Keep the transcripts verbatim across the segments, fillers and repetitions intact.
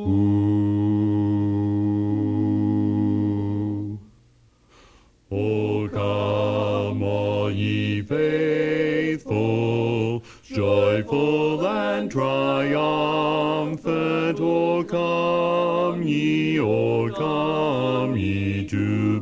Ooh. Oh, come all ye faithful, joyful and triumphant. Oh, come ye, oh, come ye to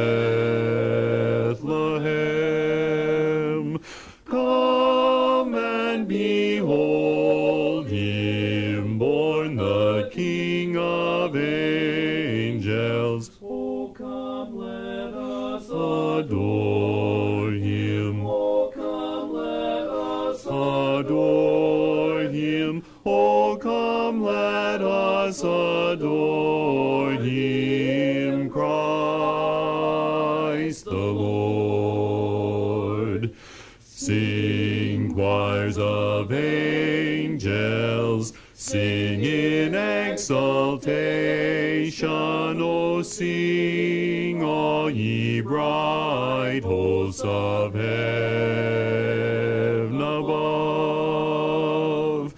Bethlehem. Come and behold him born, the King of angels. Oh, come, let us adore him. Oh, come, let us adore him. Oh, come, let us adore him, Christ the Lord. Sing, choirs of angels, sing in exultation. O sing, all ye bright hosts of heaven above.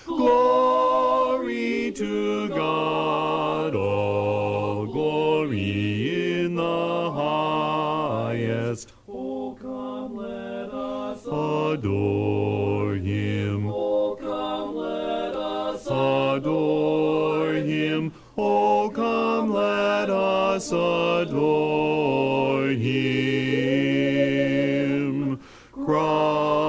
Glory to God, all glory in the highest. Oh, come, let us adore him. Oh, come, let us adore him. Oh, come, let us adore him, Christ